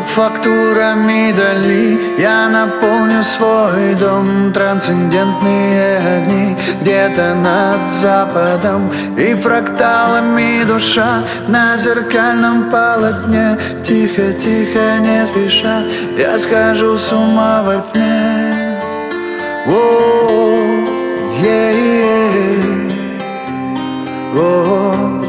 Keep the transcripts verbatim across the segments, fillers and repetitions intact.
фактурами дали. Я наполню свой дом, трансцендентные огни где-то над западом, и фракталами душа на зеркальном полотне. Тихо-тихо, не спеша, я схожу с ума во тьме. Воу, е-е-е, воу,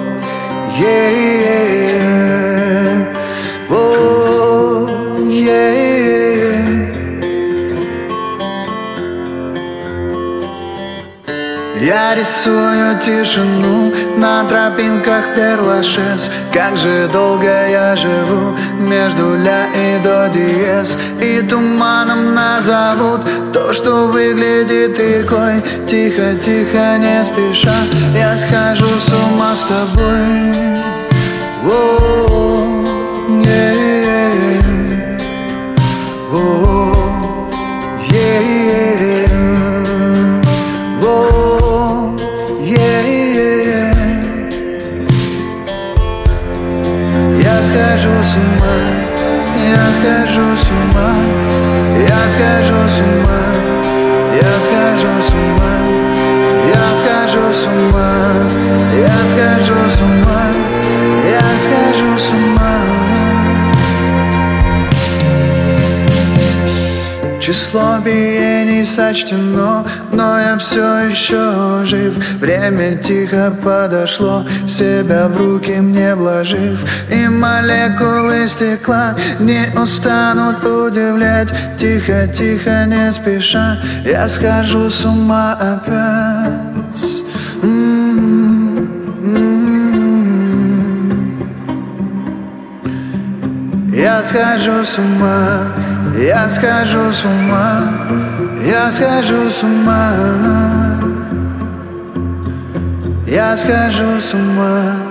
е-е-е, воу, е-е-е. Я рисую тишину на тропинках перлашес. Как же долго я живу между ля и до диез, и туманом назовут то, что выглядит рекой. Тихо-тихо, не спеша, я схожу с ума с тобой. Воу, е-е-е, воу, е-е-е, воу, е-е-е. Я схожу с ума, я схожу с ума, я схожу с ума, я схожу с ума, я схожу с ума, я схожу с ума, я схожу с ума. Число биений сочтено, но я все еще жив. Время тихо подошло, себя в руки мне вложив, и молекулы стекла не устанут удивлять. Тихо-тихо, не спеша, я схожу с ума опять. Я схожу с ума, я схожу с ума, я схожу с ума, я схожу с ума.